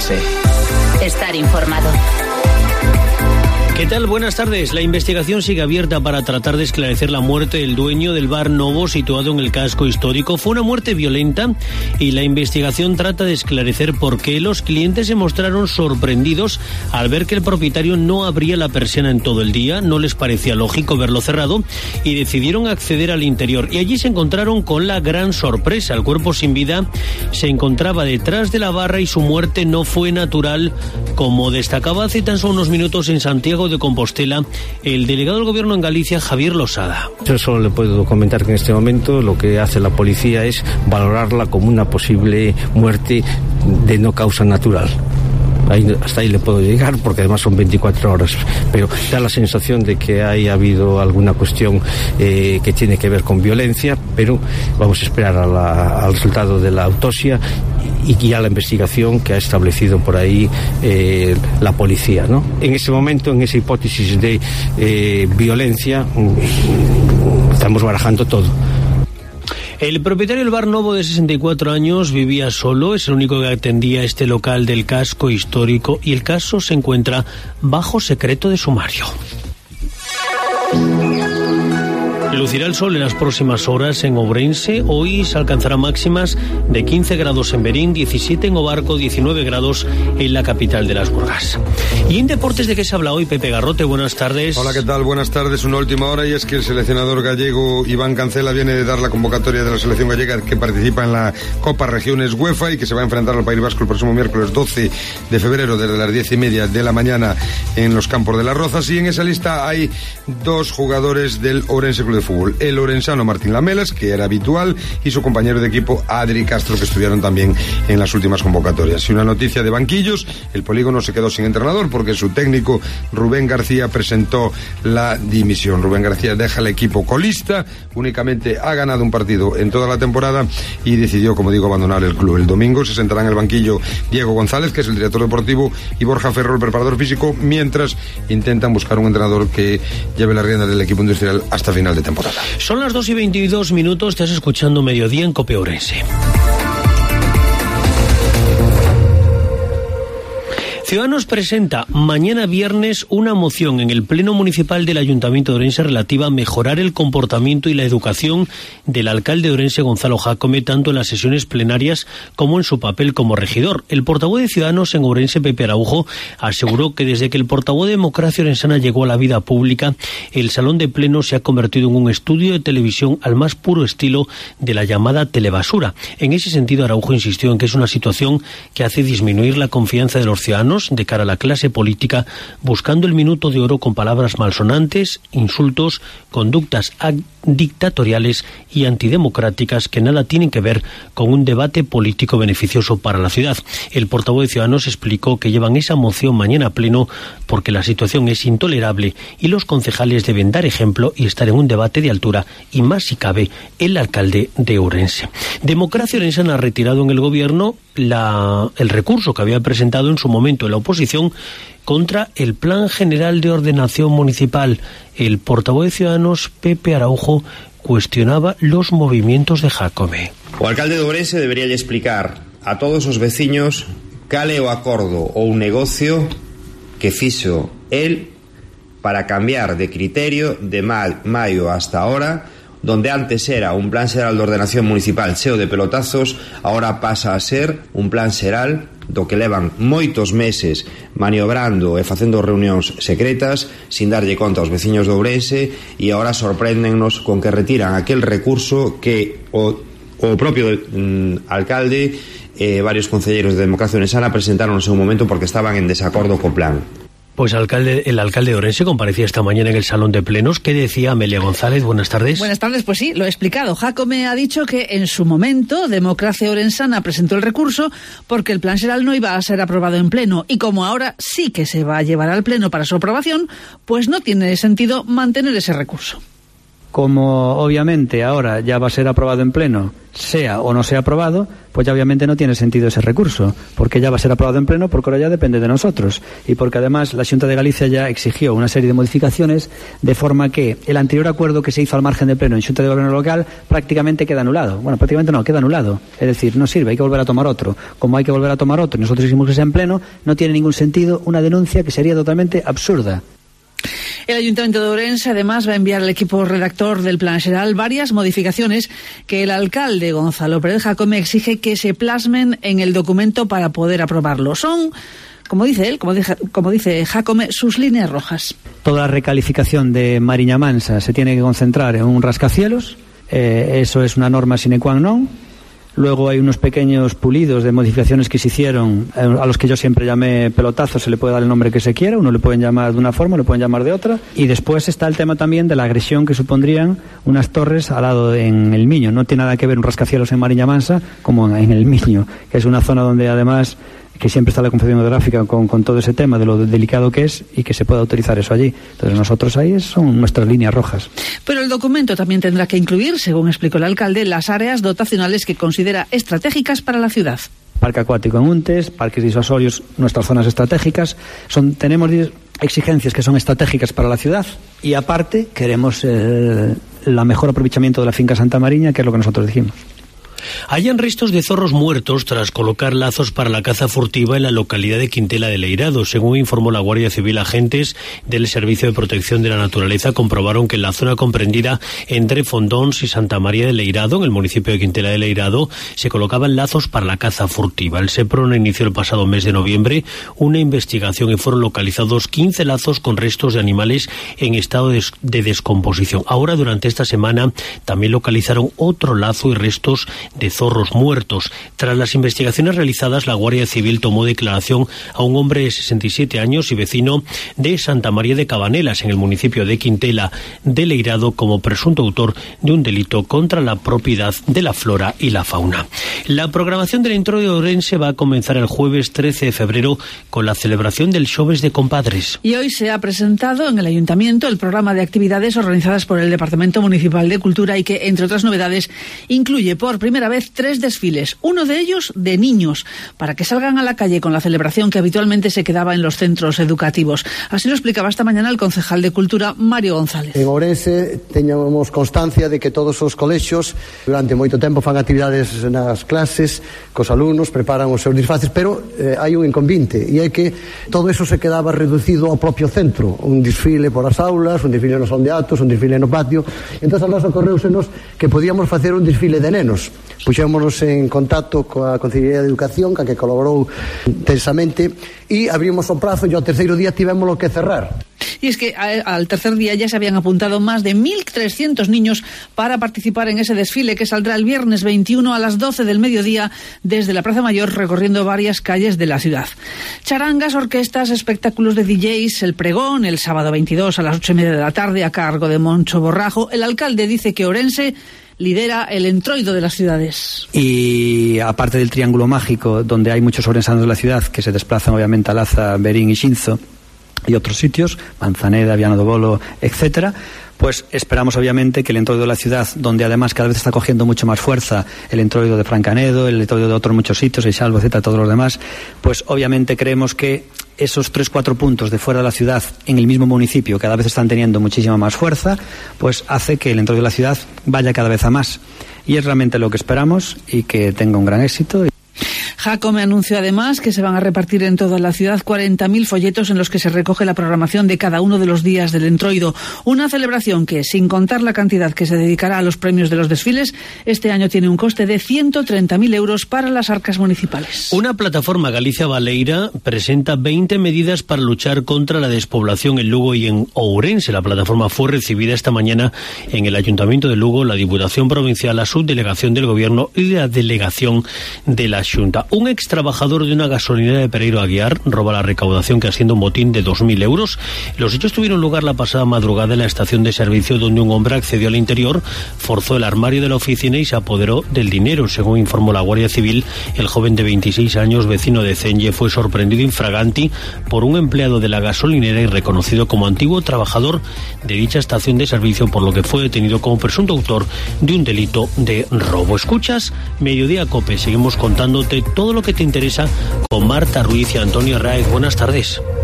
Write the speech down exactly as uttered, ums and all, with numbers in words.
Ourense. Estar informado. ¿Qué tal? Buenas tardes. La investigación sigue abierta para tratar de esclarecer la muerte del dueño del bar Novo situado en el casco histórico. Fue una muerte violenta y la investigación trata de esclarecer por qué los clientes se mostraron sorprendidos al ver que el propietario no abría la persiana en todo el día, no les parecía lógico verlo cerrado y decidieron acceder al interior. Y allí se encontraron con la gran sorpresa. El cuerpo sin vida se encontraba detrás de la barra y su muerte no fue natural, como destacaba hace tan solo unos minutos en Santiago de Compostela el delegado del Gobierno en Galicia, Javier Losada. Yo solo le puedo comentar que en este momento lo que hace la policía es valorarla como una posible muerte de no causa natural. Ahí, hasta ahí le puedo llegar porque además son veinticuatro horas, pero da la sensación de que haya habido alguna cuestión eh, que tiene que ver con violencia, pero vamos a esperar a la, al resultado de la autopsia y, y a la investigación que ha establecido por ahí eh, la policía, ¿no? En ese momento, en esa hipótesis de eh, violencia, estamos barajando todo. El propietario del bar Novo, de sesenta y cuatro años, vivía solo, es el único que atendía este local del casco histórico y el caso se encuentra bajo secreto de sumario. Lucirá el sol en las próximas horas en Ourense. Hoy se alcanzará máximas de quince grados en Berín, diecisiete en Obarco, diecinueve grados en la capital de las Burgas. Y en deportes, ¿de qué se habla hoy? Pepe Garrote, buenas tardes. Hola, ¿qué tal? Buenas tardes. Una última hora y es que el seleccionador gallego Iván Cancela viene de dar la convocatoria de la selección gallega que participa en la Copa Regiones UEFA y que se va a enfrentar al País Vasco el próximo miércoles doce de febrero desde las diez y media de la mañana en los campos de Las Rozas. Y en esa lista hay dos jugadores del Ourense Club de Fútbol. El orensano Martín Lamelas, que era habitual, y su compañero de equipo Adri Castro, que estuvieron también en las últimas convocatorias. Y una noticia de banquillos: el Polígono se quedó sin entrenador porque su técnico Rubén García presentó la dimisión. Rubén García deja el equipo colista, únicamente ha ganado un partido en toda la temporada y decidió, como digo, abandonar el club. El domingo se sentará en el banquillo Diego González, que es el director deportivo, y Borja Ferro, el preparador físico, mientras intentan buscar un entrenador que lleve las riendas del equipo industrial hasta final de temporada. Son las dos y veintidós minutos, estás escuchando Mediodía en COPE Ourense. Ciudadanos presenta mañana viernes una moción en el Pleno Municipal del Ayuntamiento de Ourense relativa a mejorar el comportamiento y la educación del alcalde de Ourense, Gonzalo Jácome, tanto en las sesiones plenarias como en su papel como regidor. El portavoz de Ciudadanos en Ourense, Pepe Araujo, aseguró que desde que el portavoz de Democracia Orensana llegó a la vida pública, el salón de pleno se ha convertido en un estudio de televisión al más puro estilo de la llamada telebasura. En ese sentido, Araujo insistió en que es una situación que hace disminuir la confianza de los ciudadanos de cara a la clase política, buscando el minuto de oro con palabras malsonantes, insultos, conductas dictatoriales y antidemocráticas que nada tienen que ver con un debate político beneficioso para la ciudad. El portavoz de Ciudadanos explicó que llevan esa moción mañana a pleno porque la situación es intolerable y los concejales deben dar ejemplo y estar en un debate de altura, y más si cabe el alcalde de Ourense. Democracia Orensana ha retirado en el gobierno la, el recurso que había presentado en su momento la oposición contra el Plan General de Ordenación Municipal. El portavoz de Ciudadanos, Pepe Araujo, cuestionaba los movimientos de Jácome. O alcalde de Ourense debería explicar a todos os veciños cal é o acordo ou un negocio que fixo el para cambiar de criterio de maio hasta ahora, donde antes era un plan xeral de ordenación municipal cheo de pelotazos, ahora pasa a ser un plan xeral do que levan moitos meses maniobrando e facendo reunións secretas sin darlle conta aos veciños de Ourense, e agora sorpréndennos con que retiran aquel recurso que o, o propio mm, alcalde e eh, varios concelleiros de Democracia Orensana presentaron en seu momento porque estaban en desacordo co plan. Pues alcalde, el alcalde de Ourense comparecía esta mañana en el Salón de Plenos. ¿Qué decía Amelia González? Buenas tardes. Buenas tardes, pues sí, lo he explicado. Jácome ha dicho que en su momento Democracia Orensana presentó el recurso porque el plan xeral no iba a ser aprobado en pleno, y como ahora sí que se va a llevar al pleno para su aprobación, pues no tiene sentido mantener ese recurso. Como obviamente ahora ya va a ser aprobado en pleno, sea o no sea aprobado, pues ya obviamente no tiene sentido ese recurso, porque ya va a ser aprobado en pleno, porque ahora ya depende de nosotros, y porque además la Xunta de Galicia ya exigió una serie de modificaciones, de forma que el anterior acuerdo que se hizo al margen de pleno en Xunta de Gobierno Local prácticamente queda anulado. Bueno, prácticamente no, queda anulado. Es decir, no sirve, hay que volver a tomar otro. Como hay que volver a tomar otro, y nosotros hicimos que sea en pleno, no tiene ningún sentido una denuncia que sería totalmente absurda. El Ayuntamiento de Ourense además va a enviar al equipo redactor del Plan Xeral varias modificaciones que el alcalde Gonzalo Pérez Jacome exige que se plasmen en el documento para poder aprobarlo. Son, como dice él, como dice, como dice Jacome, sus líneas rojas. Toda la recalificación de Mariña Mansa se tiene que concentrar en un rascacielos, eh, eso es una norma sine qua non. Luego hay unos pequeños pulidos de modificaciones que se hicieron, a los que yo siempre llamé pelotazos, se le puede dar el nombre que se quiera, uno le pueden llamar de una forma, le pueden llamar de otra. Y después está el tema también de la agresión que supondrían unas torres al lado de, en el Miño. No tiene nada que ver un rascacielos en Mariña Mansa como en el Miño, que es una zona donde además que siempre está la Confederación Hidrográfica con, con todo ese tema de lo delicado que es y que se pueda autorizar eso allí. Entonces nosotros ahí son nuestras líneas rojas. Pero el documento también tendrá que incluir, según explicó el alcalde, las áreas dotacionales que considera estratégicas para la ciudad. Parque acuático en Untes, parques disuasorios, nuestras zonas estratégicas. Son, tenemos exigencias que son estratégicas para la ciudad y aparte queremos el la mejor aprovechamiento de la finca Santa Mariña, que es lo que nosotros dijimos. Hallan restos de zorros muertos tras colocar lazos para la caza furtiva en la localidad de Quintela de Leirado. Según informó la Guardia Civil, agentes del Servicio de Protección de la Naturaleza comprobaron que en la zona comprendida entre Fondons y Santa María de Leirado, en el municipio de Quintela de Leirado, se colocaban lazos para la caza furtiva. El SEPRON inició el pasado mes de noviembre una investigación y fueron localizados quince lazos con restos de animales en estado de, de descomposición. Ahora, durante esta semana, también localizaron otro lazo y restos de zorros muertos. Tras las investigaciones realizadas, la Guardia Civil tomó declaración a un hombre de sesenta y siete años y vecino de Santa María de Cabanelas, en el municipio de Quintela de Leirado, como presunto autor de un delito contra la propiedad de la flora y la fauna. La programación del Entroido de Ourense va a comenzar el jueves trece de febrero con la celebración del Xoves de Compadres. Y hoy se ha presentado en el Ayuntamiento el programa de actividades organizadas por el Departamento Municipal de Cultura y que, entre otras novedades, incluye por primera vez tres desfiles, uno de ellos de niños, para que salgan a la calle con la celebración que habitualmente se quedaba en los centros educativos. Así lo explicaba esta mañana el concejal de Cultura, Mario González. En Ourense teñamos constancia de que todos os colexios durante moito tempo fan actividades nas clases, cos alumnos preparan os seus disfraces, pero eh, hai un inconvinte, e é que todo eso se quedaba reducido ao propio centro, un desfile por as aulas, un desfile no salón de actos, un desfile no patio. Entón a nós ocorreusenos que podíamos facer un desfile de nenos. Puxémonos en contacto coa Consellería de Educación, ca que colaborou intensamente, e abrimos o prazo e ao terceiro día tivémoslo que cerrar. Y es que al tercer día ya se habían apuntado más de mil trescientos niños para participar en ese desfile que saldrá el viernes veintiuno a las doce del mediodía desde la Plaza Mayor, recorriendo varias calles de la ciudad. Charangas, orquestas, espectáculos de D Js, el pregón el sábado veintidós a las ocho y media de la tarde a cargo de Moncho Borrajo. El alcalde dice que Ourense lidera el entroido de las ciudades. Y aparte del Triángulo Mágico, donde hay muchos ourensanos de la ciudad que se desplazan obviamente a Laza, Berín y Xinzo y otros sitios, Manzaneda, Viana do Bolo, etcétera, pues esperamos obviamente que el entroido de la ciudad, donde además cada vez está cogiendo mucho más fuerza el entroido de Francanedo, el entroido de otros muchos sitios, el Xalvo, etcétera, todos los demás, pues obviamente creemos que esos tres, cuatro puntos de fuera de la ciudad en el mismo municipio cada vez están teniendo muchísima más fuerza, pues hace que el entroido de la ciudad vaya cada vez a más. Y es realmente lo que esperamos y que tenga un gran éxito. Jacome anunció además que se van a repartir en toda la ciudad cuarenta mil folletos en los que se recoge la programación de cada uno de los días del entroido. Una celebración que, sin contar la cantidad que se dedicará a los premios de los desfiles, este año tiene un coste de ciento treinta mil euros para las arcas municipales. Una plataforma Galicia Baleira presenta veinte medidas para luchar contra la despoblación en Lugo y en Ourense. La plataforma fue recibida esta mañana en el Ayuntamiento de Lugo, la Diputación Provincial, la Subdelegación del Gobierno y la Delegación de la Xunta. Un ex trabajador de una gasolinera de Pereiro Aguiar roba la recaudación que asciende a un botín de dos mil euros. Los hechos tuvieron lugar la pasada madrugada en la estación de servicio, donde un hombre accedió al interior, forzó el armario de la oficina y se apoderó del dinero. Según informó la Guardia Civil, el joven de veintiséis años, vecino de Cenlle, fue sorprendido infraganti por un empleado de la gasolinera y reconocido como antiguo trabajador de dicha estación de servicio, por lo que fue detenido como presunto autor de un delito de robo. Escuchas Mediodía Cope, seguimos contándote todo lo que te interesa con Marta Ruiz y Antonio Arraiz. Buenas tardes.